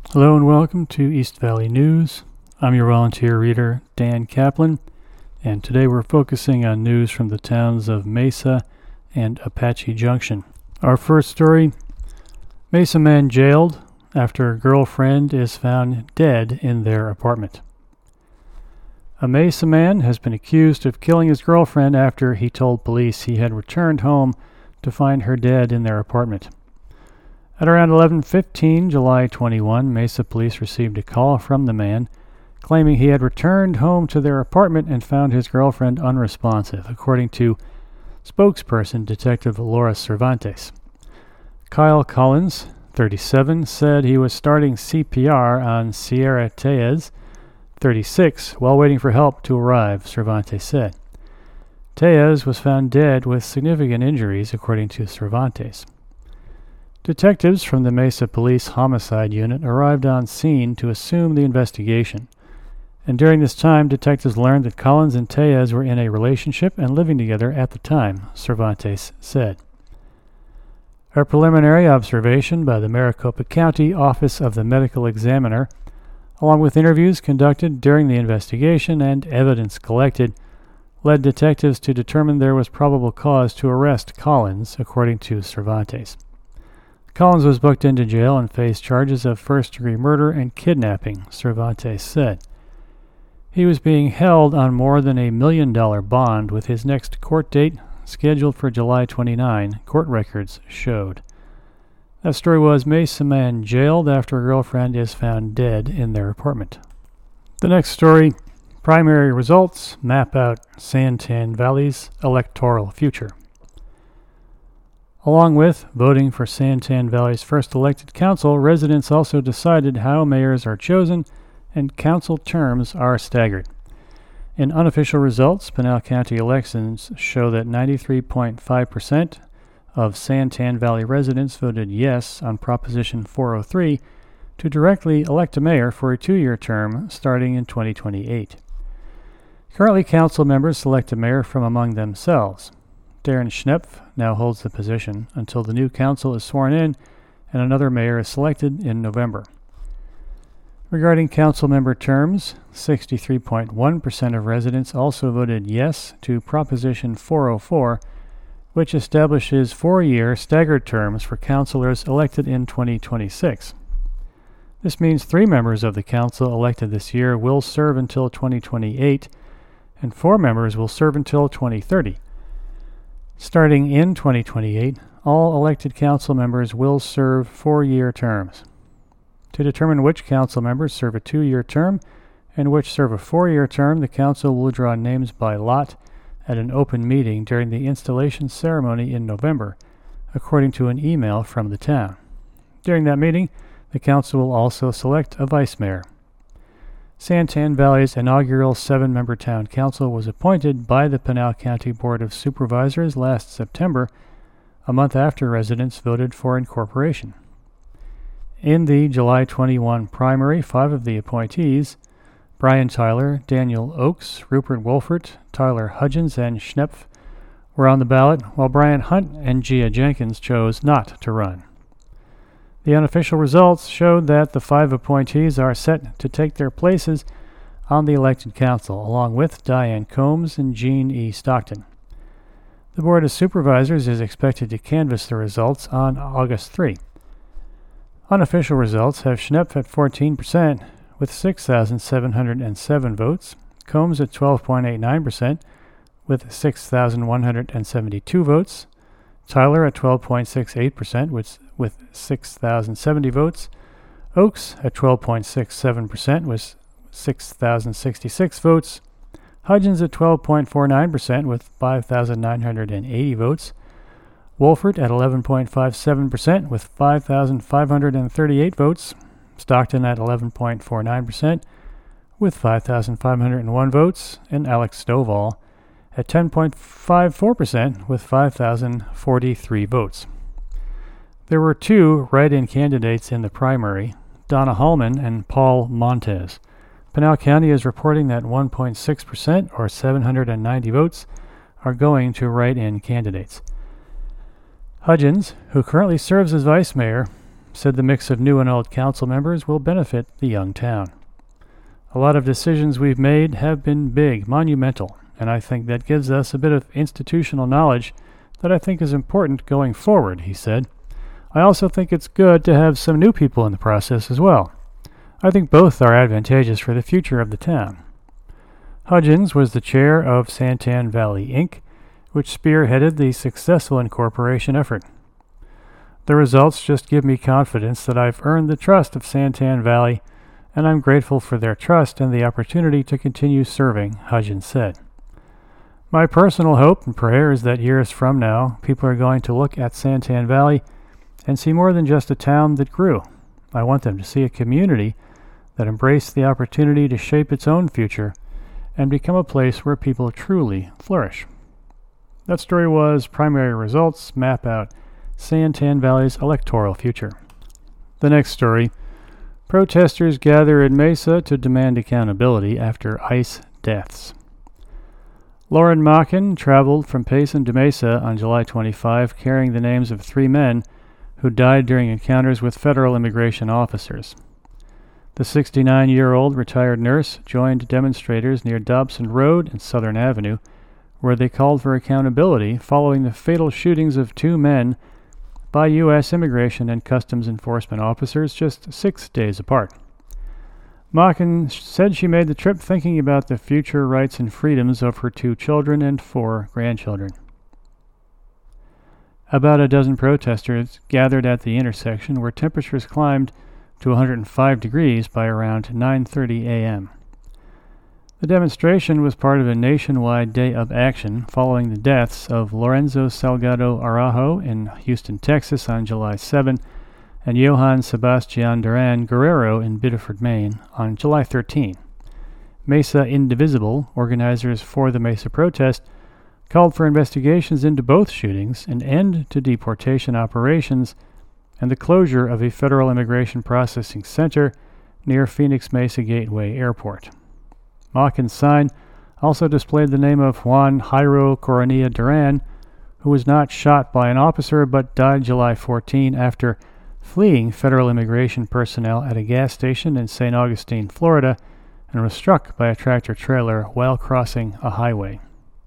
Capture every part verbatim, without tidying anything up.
Hello and welcome to East Valley News. I'm your volunteer reader, Dan Kaplan, and today we're focusing on news from the towns of Mesa and Apache Junction. Our first story, Mesa man jailed after girlfriend is found dead in their apartment. A Mesa man has been accused of killing his girlfriend after he told police he had returned home to find her dead in their apartment. At around eleven fifteen, July twenty-first, Mesa police received a call from the man claiming he had returned home to their apartment and found his girlfriend unresponsive, according to spokesperson Detective Laura Cervantes. Kyle Collins, thirty-seven, said he was starting C P R on Sierra Tellez, thirty-six, while waiting for help to arrive, Cervantes said. Tellez was found dead with significant injuries, according to Cervantes. Detectives from the Mesa Police Homicide Unit arrived on scene to assume the investigation, and during this time, detectives learned that Collins and Tellez were in a relationship and living together at the time, Cervantes said. A preliminary observation by the Maricopa County Office of the Medical Examiner, along with interviews conducted during the investigation and evidence collected, led detectives to determine there was probable cause to arrest Collins, according to Cervantes. Collins was booked into jail and faced charges of first-degree murder and kidnapping, Cervantes said. He was being held on more than a million-dollar bond with his next court date scheduled for July twenty-ninth, court records showed. That story was Mesa man jailed after a girlfriend is found dead in their apartment. The next story, primary results map out Santan Valley's electoral future. Along with voting for Santan Valley's first elected council, residents also decided how mayors are chosen and council terms are staggered. In unofficial results, Pinal County elections show that ninety-three point five percent of Santan Valley residents voted yes on Proposition four oh three to directly elect a mayor for a two-year term starting in twenty twenty-eight. Currently, council members select a mayor from among themselves. Darren Schnepf now holds the position until the new council is sworn in and another mayor is selected in November. Regarding council member terms, sixty-three point one percent of residents also voted yes to Proposition four oh four, which establishes four-year staggered terms for councilors elected in twenty twenty-six. This means three members of the council elected this year will serve until twenty twenty-eight, and four members will serve until twenty thirty. Starting in twenty twenty-eight, all elected council members will serve four-year terms. To determine which council members serve a two-year term and which serve a four-year term, the council will draw names by lot at an open meeting during the installation ceremony in November, according to an email from the town. During that meeting, the council will also select a vice mayor. Santan Valley's inaugural seven-member town council was appointed by the Pinal County Board of Supervisors last September, a month after residents voted for incorporation. In the July twenty-first primary, five of the appointees, Brian Tyler, Daniel Oakes, Rupert Wolfert, Tyler Hudgens, and Schnepf, were on the ballot, while Brian Hunt and Gia Jenkins chose not to run. The unofficial results showed that the five appointees are set to take their places on the elected council, along with Diane Combs and Jean E. Stockton. The Board of Supervisors is expected to canvass the results on August third. Unofficial results have Schnepf at fourteen percent with six thousand seven hundred seven votes, Combs at twelve point eight nine percent with six thousand one hundred seventy-two votes, Tyler at twelve point six eight percent with, with six thousand seventy votes, Oakes at twelve point six seven percent with six thousand sixty-six votes, Hudgens at twelve point four nine percent with five thousand nine hundred eighty votes, Wolfert at eleven point five seven percent with five thousand five hundred thirty-eight votes, Stockton at eleven point four nine percent with five thousand five hundred one votes, and Alex Stovall at ten point five four percent with five thousand forty-three votes. There were two write-in candidates in the primary, Donna Hallman and Paul Montez. Pinal County is reporting that one point six percent, or seven hundred ninety votes, are going to write-in candidates. Hudgens, who currently serves as vice mayor, said the mix of new and old council members will benefit the young town. A lot of decisions we've made have been big, monumental, and I think that gives us a bit of institutional knowledge that I think is important going forward, he said. I also think it's good to have some new people in the process as well. I think both are advantageous for the future of the town. Hudgens was the chair of Santan Valley, Incorporated, which spearheaded the successful incorporation effort. The results just give me confidence that I've earned the trust of Santan Valley, and I'm grateful for their trust and the opportunity to continue serving, Hudgens said. My personal hope and prayer is that years from now, people are going to look at Santan Valley and see more than just a town that grew. I want them to see a community that embraced the opportunity to shape its own future and become a place where people truly flourish. That story was Primary Results Map Out Santan Valley's Electoral Future. The next story, protesters gather in Mesa to demand accountability after ICE deaths. Lauren Machen traveled from Payson to Mesa on July twenty-fifth carrying the names of three men who died during encounters with federal immigration officers. The sixty-nine-year-old retired nurse joined demonstrators near Dobson Road and Southern Avenue, where they called for accountability following the fatal shootings of two men by U S Immigration and Customs Enforcement officers just six days apart. Machen said she made the trip thinking about the future rights and freedoms of her two children and four grandchildren. About a dozen protesters gathered at the intersection where temperatures climbed to one hundred five degrees by around nine thirty a.m. The demonstration was part of a nationwide day of action following the deaths of Lorenzo Salgado Araujo in Houston, Texas on July seventh and Johann Sebastian Duran Guerrero in Biddeford, Maine on July thirteenth. Mesa Indivisible, organizers for the Mesa protest, called for investigations into both shootings, an end to deportation operations, and the closure of a federal immigration processing center near Phoenix Mesa Gateway Airport. Machen's sign also displayed the name of Juan Jairo Coronilla Duran, who was not shot by an officer but died July fourteenth after fleeing federal immigration personnel at a gas station in Saint Augustine, Florida, and was struck by a tractor-trailer while crossing a highway.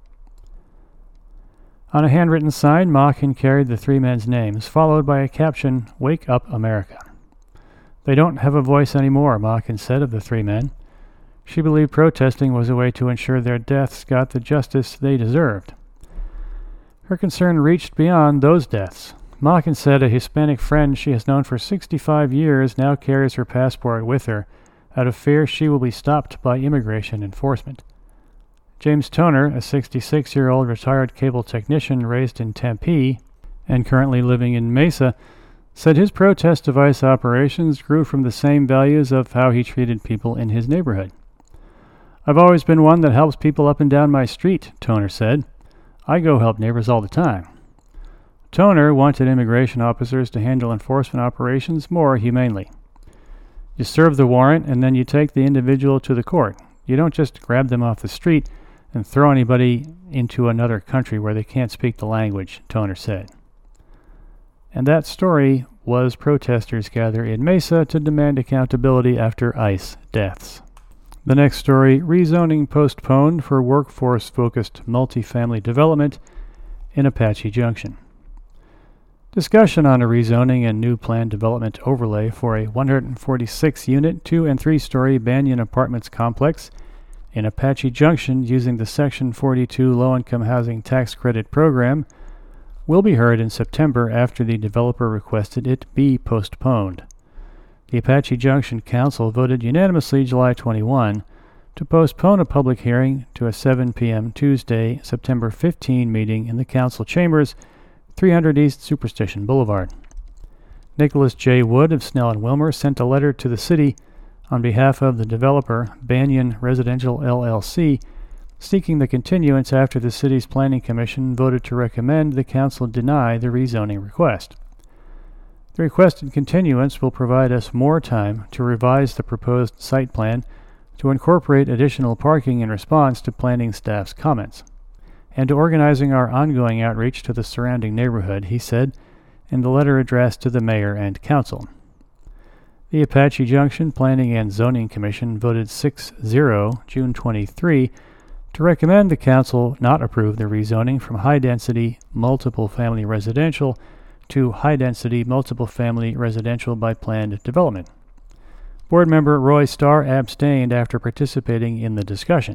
On a handwritten sign, Machen carried the three men's names, followed by a caption, "Wake Up America." They don't have a voice anymore, Machen said of the three men. She believed protesting was a way to ensure their deaths got the justice they deserved. Her concern reached beyond those deaths. Machen said a Hispanic friend she has known for sixty-five years now carries her passport with her out of fear she will be stopped by immigration enforcement. James Toner, a sixty-six-year-old retired cable technician raised in Tempe and currently living in Mesa, said his protest of ICE operations grew from the same values of how he treated people in his neighborhood. "I've always been one that helps people up and down my street," Toner said. "I go help neighbors all the time." Toner wanted immigration officers to handle enforcement operations more humanely. You serve the warrant and then you take the individual to the court. You don't just grab them off the street and throw anybody into another country where they can't speak the language, Toner said. And that story was protesters gather in Mesa to demand accountability after ICE deaths. The next story, rezoning postponed for workforce-focused multifamily development in Apache Junction. Discussion on a rezoning and new planned development overlay for a one hundred forty-six unit, two- and three-story Banyan Apartments complex in Apache Junction using the Section forty-two Low-Income Housing Tax Credit Program will be heard in September after the developer requested it be postponed. The Apache Junction Council voted unanimously July twenty-first to postpone a public hearing to a seven p.m. Tuesday, September fifteenth meeting in the council chambers, three hundred East Superstition Boulevard. Nicholas J. Wood of Snell and Wilmer sent a letter to the city on behalf of the developer, Banyan Residential L L C, seeking the continuance after the city's planning commission voted to recommend the council deny the rezoning request. The requested continuance will provide us more time to revise the proposed site plan to incorporate additional parking in response to planning staff's comments, and to organizing our ongoing outreach to the surrounding neighborhood, he said, in the letter addressed to the mayor and council. The Apache Junction Planning and Zoning Commission voted six zero June twenty-third to recommend the council not approve the rezoning from high-density multiple-family residential to high-density multiple-family residential by planned development. Board member Roy Starr abstained after participating in the discussion.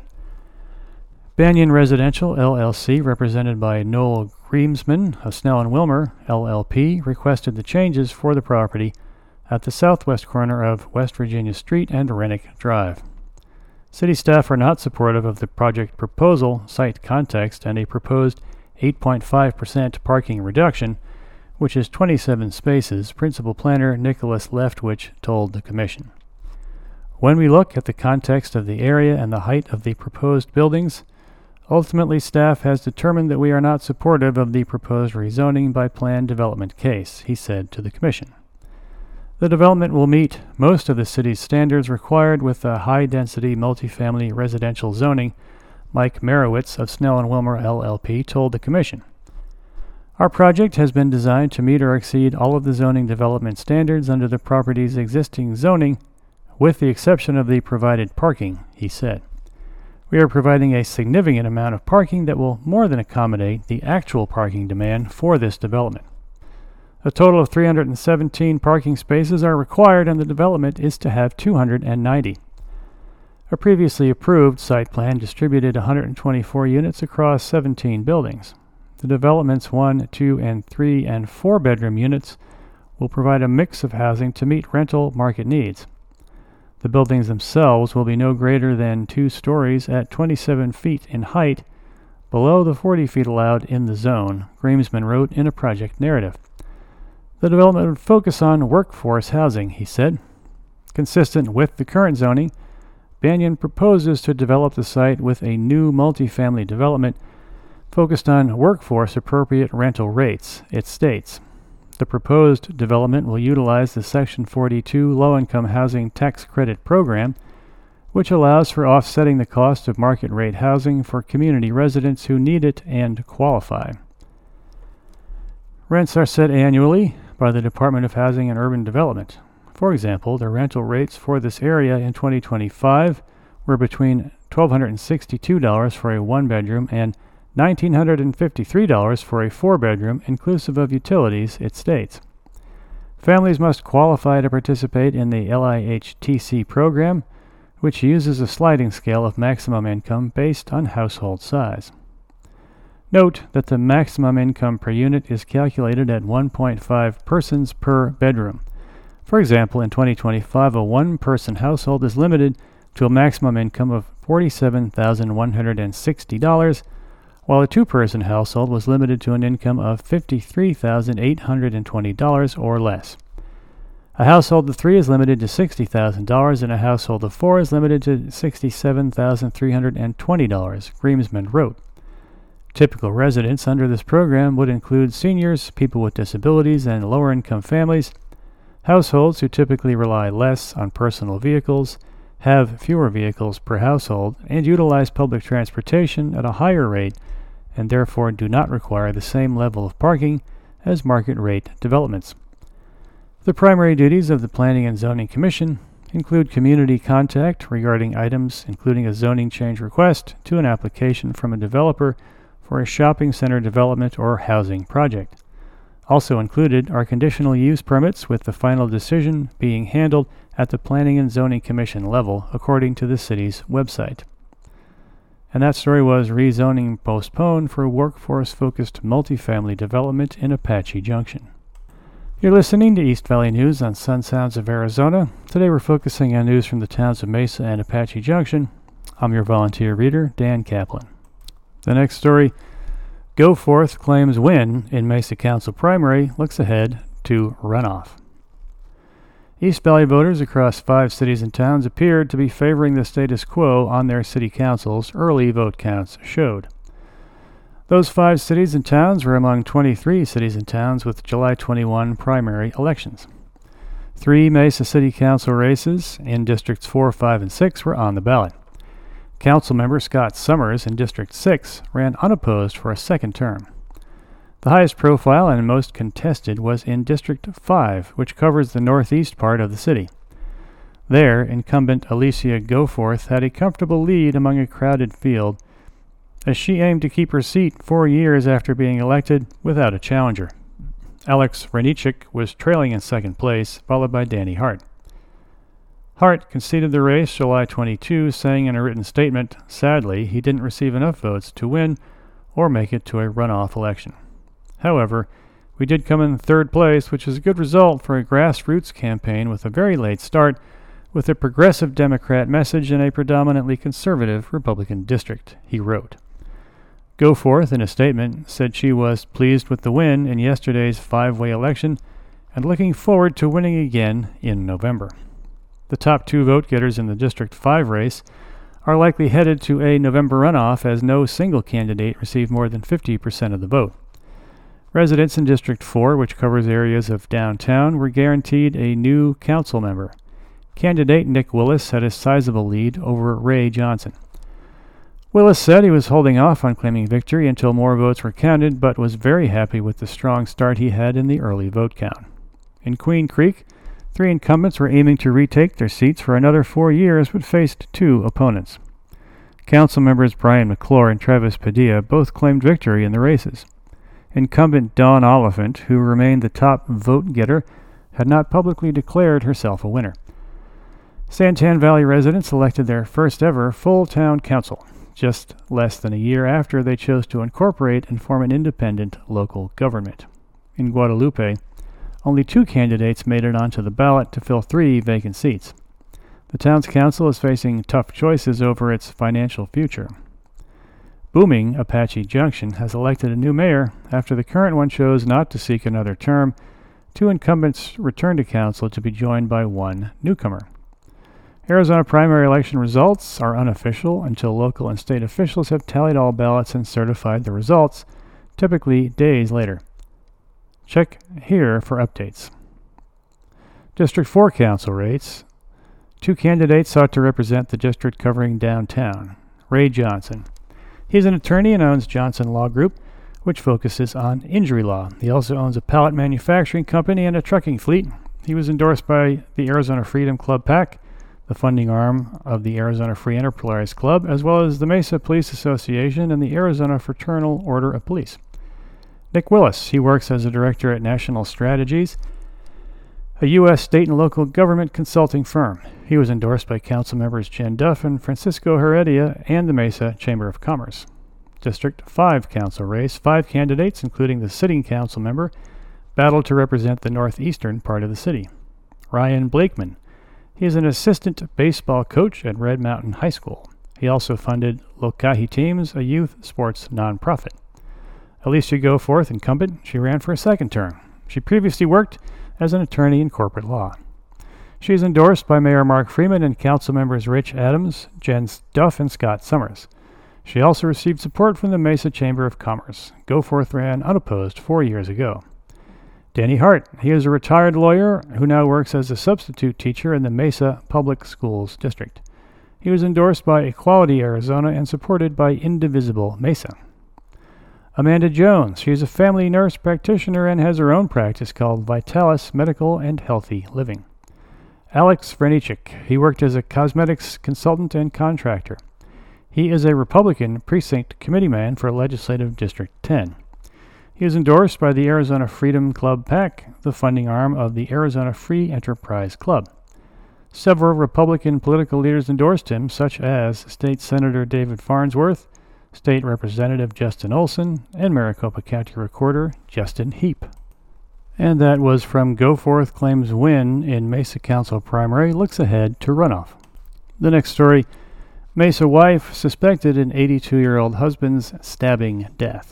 Banyan Residential, L L C, represented by Noel Greemsman of Snell and Wilmer, L L P, requested the changes for the property at the southwest corner of West Virginia Street and Rennick Drive. City staff are not supportive of the project proposal, site context, and a proposed eight point five percent parking reduction, which is twenty-seven spaces, Principal Planner Nicholas Leftwich told the Commission. When we look at the context of the area and the height of the proposed buildings, ultimately staff has determined that we are not supportive of the proposed rezoning by planned development case, he said to the Commission. The development will meet most of the city's standards required with a high-density multifamily residential zoning, Mike Merowitz of Snell and Wilmer L L P told the Commission. Our project has been designed to meet or exceed all of the zoning development standards under the property's existing zoning, with the exception of the provided parking, he said. We are providing a significant amount of parking that will more than accommodate the actual parking demand for this development. A total of three hundred seventeen parking spaces are required, and the development is to have two hundred ninety. A previously approved site plan distributed one hundred twenty-four units across seventeen buildings. The development's one, two, and three, and four bedroom units will provide a mix of housing to meet rental market needs. The buildings themselves will be no greater than two stories at twenty-seven feet in height, below the forty feet allowed in the zone, Greemsman wrote in a project narrative. The development would focus on workforce housing, he said. Consistent with the current zoning, Banyan proposes to develop the site with a new multifamily development focused on workforce-appropriate rental rates, it states. The proposed development will utilize the Section forty-two Low-Income Housing Tax Credit Program, which allows for offsetting the cost of market-rate housing for community residents who need it and qualify. Rents are set annually by the Department of Housing and Urban Development. For example, the rental rates for this area in twenty twenty-five were between one thousand two hundred sixty-two dollars for a one-bedroom and one thousand nine hundred fifty-three dollars for a four-bedroom, inclusive of utilities, it states. Families must qualify to participate in the L I H T C program, which uses a sliding scale of maximum income based on household size. Note that the maximum income per unit is calculated at one point five persons per bedroom. For example, in twenty twenty-five, a one-person household is limited to a maximum income of forty-seven thousand one hundred sixty dollars, while a two-person household was limited to an income of fifty-three thousand eight hundred twenty dollars or less. A household of three is limited to sixty thousand dollars, and a household of four is limited to sixty-seven thousand three hundred twenty dollars, Greemsman wrote. Typical residents under this program would include seniors, people with disabilities, and lower-income families, households who typically rely less on personal vehicles, have fewer vehicles per household, and utilize public transportation at a higher rate, and therefore do not require the same level of parking as market-rate developments. The primary duties of the Planning and Zoning Commission include community contact regarding items including a zoning change request to an application from a developer for a shopping center development or housing project. Also included are conditional use permits, with the final decision being handled at the Planning and Zoning Commission level, according to the city's website. And that story was rezoning postponed for workforce-focused multifamily development in Apache Junction. You're listening to East Valley News on Sun Sounds of Arizona. Today we're focusing on news from the towns of Mesa and Apache Junction. I'm your volunteer reader, Dan Kaplan. The next story, Goforth claims win in Mesa Council primary, looks ahead to runoff. East Valley voters across five cities and towns appeared to be favoring the status quo on their city councils, early vote counts showed. Those five cities and towns were among twenty-three cities and towns with July twenty-first primary elections. Three Mesa City Council races in Districts four, five, and six were on the ballot. Councilmember Scott Summers in District six ran unopposed for a second term. The highest profile and most contested was in District five, which covers the northeast part of the city. There, incumbent Alicia Goforth had a comfortable lead among a crowded field, as she aimed to keep her seat four years after being elected without a challenger. Alex Vranichik was trailing in second place, followed by Danny Hart. Hart conceded the race July twenty-second, saying in a written statement, sadly, he didn't receive enough votes to win or make it to a runoff election. However, we did come in third place, which is a good result for a grassroots campaign with a very late start, with a progressive Democrat message in a predominantly conservative Republican district, he wrote. Goforth, in a statement, said she was pleased with the win in yesterday's five-way election and looking forward to winning again in November. The top two vote-getters in the District five race are likely headed to a November runoff, as no single candidate received more than fifty percent of the vote. Residents in District four, which covers areas of downtown, were guaranteed a new council member. Candidate Nick Willis had a sizable lead over Ray Johnson. Willis said he was holding off on claiming victory until more votes were counted, but was very happy with the strong start he had in the early vote count. In Queen Creek, three incumbents were aiming to retake their seats for another four years, but faced two opponents. Council members Brian McClure and Travis Padilla both claimed victory in the races. Incumbent Dawn Oliphant, who remained the top vote-getter, had not publicly declared herself a winner. Santan Valley residents elected their first-ever full town council, just less than a year after they chose to incorporate and form an independent local government. In Guadalupe, only two candidates made it onto the ballot to fill three vacant seats. The town's council is facing tough choices over its financial future. Booming Apache Junction has elected a new mayor after the current one chose not to seek another term. Two incumbents returned to council to be joined by one newcomer. Arizona primary election results are unofficial until local and state officials have tallied all ballots and certified the results, typically days later. Check here for updates. District four council rates. Two candidates sought to represent the district covering downtown. Ray Johnson. He's an attorney and owns Johnson Law Group, which focuses on injury law. He also owns a pallet manufacturing company and a trucking fleet. He was endorsed by the Arizona Freedom Club PAC, the funding arm of the Arizona Free Enterprise Club, as well as the Mesa Police Association and the Arizona Fraternal Order of Police. Nick Willis. He works as a director at National Strategies, a U S state and local government consulting firm. He was endorsed by council members Jen Duff and Francisco Heredia and the Mesa Chamber of Commerce. District five council race. Five candidates, including the sitting council member, battled to represent the northeastern part of the city. Ryan Blakeman. He is an assistant baseball coach at Red Mountain High School. He also funded Lokahi Teams, a youth sports nonprofit. Alicia Goforth, incumbent, she ran for a second term. She previously worked as an attorney in corporate law. She is endorsed by Mayor Mark Freeman and council members Rich Adams, Jen Duff, and Scott Summers. She also received support from the Mesa Chamber of Commerce. Goforth ran unopposed four years ago. Danny Hart. He is a retired lawyer who now works as a substitute teacher in the Mesa Public Schools District. He was endorsed by Equality Arizona and supported by Indivisible Mesa. Amanda Jones. She is a family nurse practitioner and has her own practice called Vitalis Medical and Healthy Living. Alex Vranichik. He worked as a cosmetics consultant and contractor. He is a Republican precinct committeeman for Legislative District ten. He is endorsed by the Arizona Freedom Club PAC, the funding arm of the Arizona Free Enterprise Club. Several Republican political leaders endorsed him, such as State Senator David Farnsworth, State Representative Justin Olson, and Maricopa County Recorder Justin Heap. And that was from Goforth Claims Win in Mesa Council Primary, looks ahead to runoff. The next story, Mesa wife suspected in eighty-two-year-old husband's stabbing death.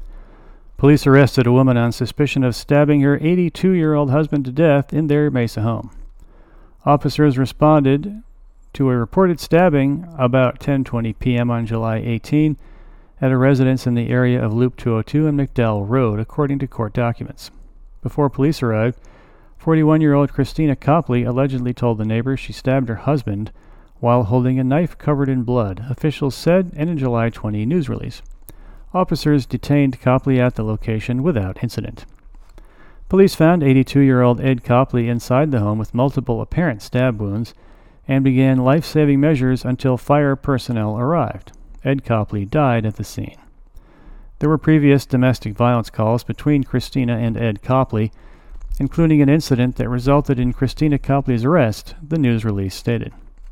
Police arrested a woman on suspicion of stabbing her eighty-two-year-old husband to death in their Mesa home. Officers responded to a reported stabbing about ten twenty p.m. on July eighteenth at a residence in the area of Loop two oh two and McDowell Road, according to court documents. Before police arrived, forty-one-year-old Christina Copley allegedly told the neighbors she stabbed her husband while holding a knife covered in blood, officials said in a July twentieth news release. officers detained Copley at the location without incident. Police found eighty-two-year-old Ed Copley inside the home with multiple apparent stab wounds and began life-saving measures until fire personnel arrived. Ed Copley died at the scene. There were previous domestic violence calls between Christina and Ed Copley, including an incident that resulted in Christina Copley's arrest, the news release stated.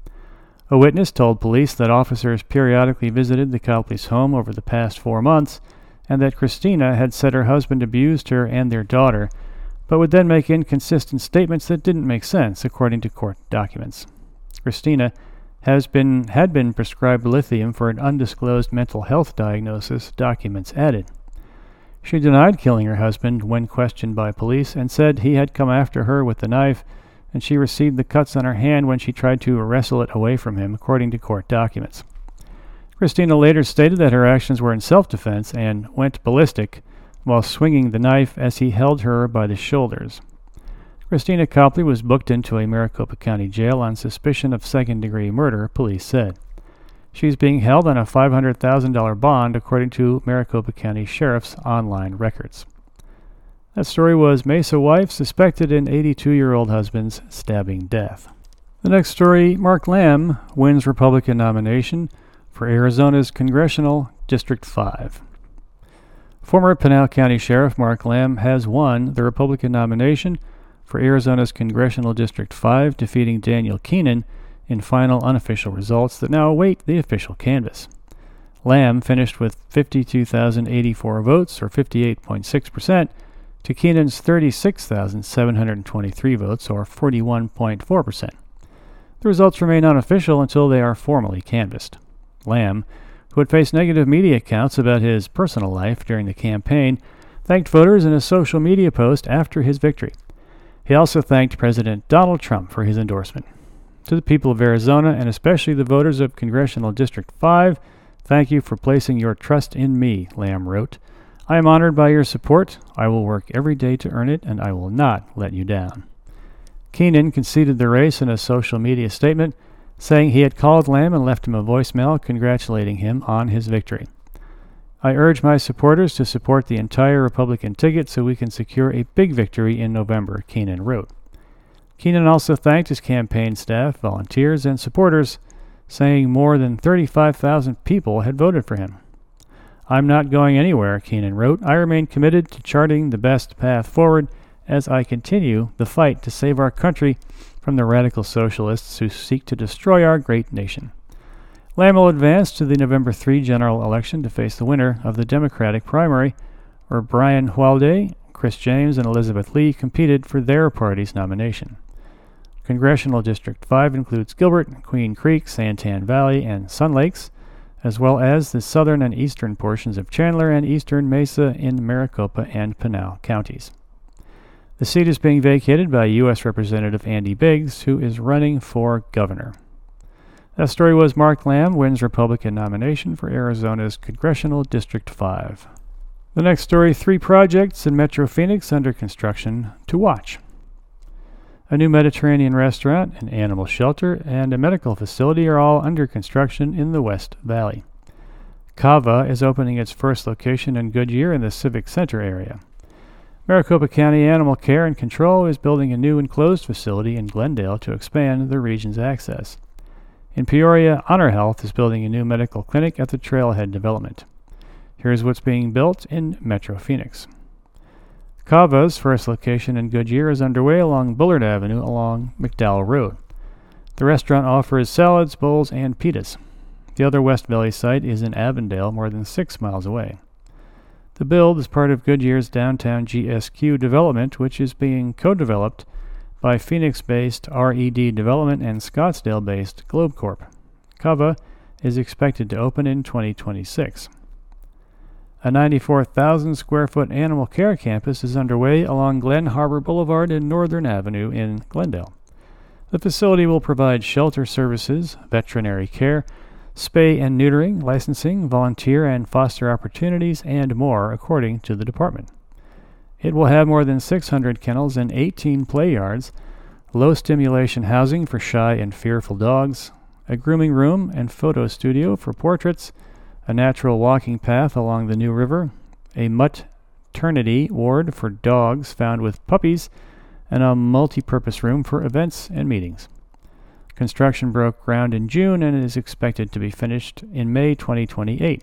A witness told police that officers periodically visited the Copley's home over the past four months and that Christina had said her husband abused her and their daughter, but would then make inconsistent statements that didn't make sense, according to court documents. Christina has been had been prescribed lithium for an undisclosed mental health diagnosis, documents added. She denied killing her husband when questioned by police and said he had come after her with the knife, and she received the cuts on her hand when she tried to wrestle it away from him, according to court documents. Christina later stated that her actions were in self-defense and went ballistic while swinging the knife as he held her by the shoulders. Christina Copley was booked into a Maricopa County jail on suspicion of second-degree murder, police said. She's being held on a five hundred thousand dollars bond, according to Maricopa County Sheriff's online records. That story was Mesa wife suspected in eighty-two-year-old husband's stabbing death. The next story, Mark Lamb wins Republican nomination for Arizona's Congressional District five. Former Pinal County Sheriff Mark Lamb has won the Republican nomination for Arizona's Congressional District five, defeating Daniel Keenan in final unofficial results that now await the official canvass. Lamb finished with fifty-two thousand eighty-four votes, or fifty-eight point six percent, to Keenan's thirty-six thousand seven hundred twenty-three votes, or forty-one point four percent. The results remain unofficial until they are formally canvassed. Lamb, who had faced negative media accounts about his personal life during the campaign, thanked voters in a social media post after his victory. He also thanked President Donald Trump for his endorsement. To the people of Arizona, and especially the voters of Congressional District five, thank you for placing your trust in me, Lamb wrote. I am honored by your support. I will work every day to earn it, and I will not let you down. Keenan conceded the race in a social media statement, saying he had called Lamb and left him a voicemail congratulating him on his victory. I urge my supporters to support the entire Republican ticket so we can secure a big victory in November, Keenan wrote. Keenan also thanked his campaign staff, volunteers, and supporters, saying more than thirty-five thousand people had voted for him. I'm not going anywhere, Keenan wrote. I remain committed to charting the best path forward as I continue the fight to save our country from the radical socialists who seek to destroy our great nation. Lamb will advance to the November third general election to face the winner of the Democratic primary, where Brian Hualde, Chris James, and Elizabeth Lee competed for their party's nomination. Congressional District five includes Gilbert, Queen Creek, Santan Valley, and Sun Lakes, as well as the southern and eastern portions of Chandler and eastern Mesa in Maricopa and Pinal counties. The seat is being vacated by U S Representative Andy Biggs, who is running for governor. That story was Mark Lamb wins Republican nomination for Arizona's Congressional District five. The next story, three projects in Metro Phoenix under construction to watch. A new Mediterranean restaurant, an animal shelter, and a medical facility are all under construction in the West Valley. Cava is opening its first location in Goodyear in the Civic Center area. Maricopa County Animal Care and Control is building a new enclosed facility in Glendale to expand the region's access. In Peoria, Honor Health is building a new medical clinic at the Trailhead development. Here's what's being built in Metro Phoenix. Cava's first location in Goodyear is underway along Bullard Avenue along McDowell Road. The restaurant offers salads, bowls, and pitas. The other West Valley site is in Avondale, more than six miles away. The build is part of Goodyear's downtown G S Q development, which is being co-developed by Phoenix-based R E D Development and Scottsdale-based Globe Corp. Cava is expected to open in twenty twenty-six. A ninety-four thousand square foot animal care campus is underway along Glen Harbor Boulevard and Northern Avenue in Glendale. The facility will provide shelter services, veterinary care, spay and neutering, licensing, volunteer and foster opportunities, and more, according to the department. It will have more than six hundred kennels and eighteen play yards, low-stimulation housing for shy and fearful dogs, a grooming room and photo studio for portraits, a natural walking path along the New River, a maternity ward for dogs found with puppies, and a multi-purpose room for events and meetings. Construction broke ground in June and is expected to be finished in May twenty twenty-eight.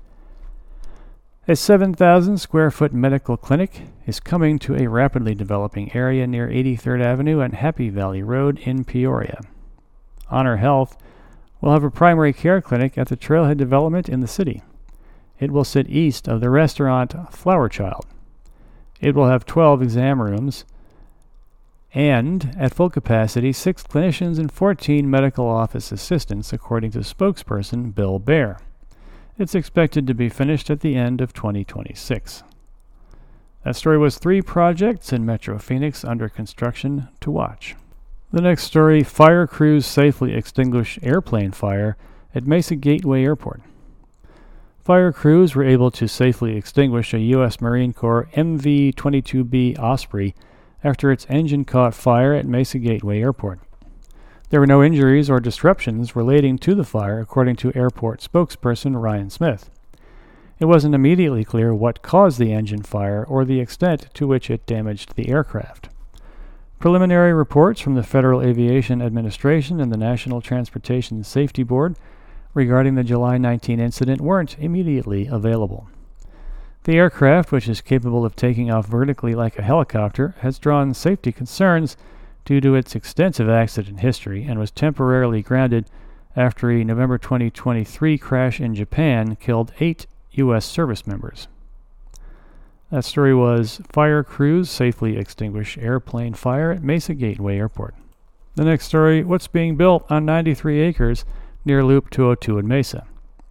A seven thousand square foot medical clinic is coming to a rapidly developing area near eighty-third Avenue and Happy Valley Road in Peoria. Honor Health will have a primary care clinic at the Trailhead development in the city. It will sit east of the restaurant Flower Child. It will have twelve exam rooms and, at full capacity, six clinicians and fourteen medical office assistants, according to spokesperson Bill Baer. It's expected to be finished at the end of twenty twenty-six. That story was three projects in Metro Phoenix under construction to watch. The next story, fire crews safely extinguish airplane fire at Mesa Gateway Airport. Fire crews were able to safely extinguish a U S Marine Corps M V twenty-two B Osprey after its engine caught fire at Mesa Gateway Airport. There were no injuries or disruptions relating to the fire, according to airport spokesperson Ryan Smith. It wasn't immediately clear what caused the engine fire or the extent to which it damaged the aircraft. Preliminary reports from the Federal Aviation Administration and the National Transportation Safety Board regarding the July nineteenth incident weren't immediately available. The aircraft, which is capable of taking off vertically like a helicopter, has drawn safety concerns due to its extensive accident history and was temporarily grounded after a November twenty twenty-three crash in Japan killed eight U S service members. That story was Fire Crews Safely Extinguish Airplane Fire at Mesa Gateway Airport. The next story, what's being built on ninety-three acres near Loop two oh two in Mesa.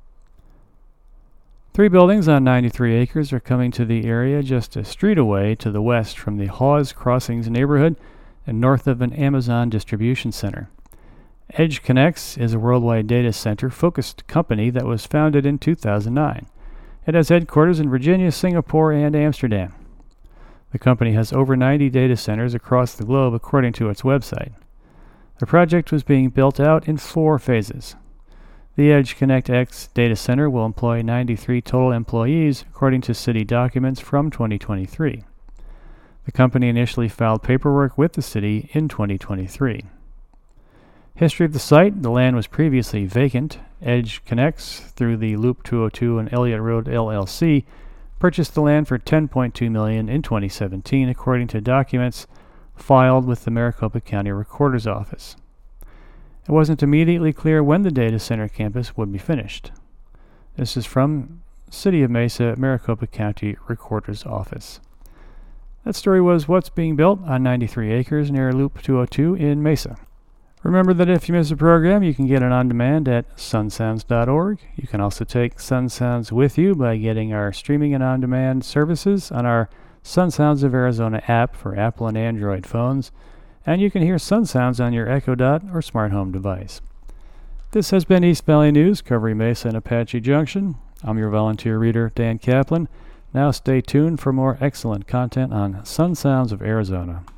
Three buildings on ninety-three acres are coming to the area just a street away to the west from the Hawes Crossings neighborhood and north of an Amazon distribution center. EdgeConneX is a worldwide data center-focused company that was founded in two thousand nine. It has headquarters in Virginia, Singapore, and Amsterdam. The company has over ninety data centers across the globe, according to its website. The project was being built out in four phases. The EdgeConneX data center will employ ninety-three total employees, according to city documents from twenty twenty-three. The company initially filed paperwork with the city in twenty twenty-three. History of the site: the land was previously vacant. EdgeConneX, through the Loop two oh two and Elliott Road L L C, purchased the land for ten point two million dollars in twenty seventeen, according to documents filed with the Maricopa County Recorder's Office. It wasn't immediately clear when the data center campus would be finished. This is from City of Mesa, Maricopa County Recorder's Office. That story was what's being built on ninety-three acres near Loop two oh two in Mesa. Remember that if you miss a program, you can get it on demand at sun sounds dot org. You can also take Sun Sounds with you by getting our streaming and on-demand services on our Sun Sounds of Arizona app for Apple and Android phones, and you can hear Sun Sounds on your Echo Dot or smart home device. This has been East Valley News, covering Mesa and Apache Junction. I'm your volunteer reader, Dan Kaplan. Now stay tuned for more excellent content on Sun Sounds of Arizona.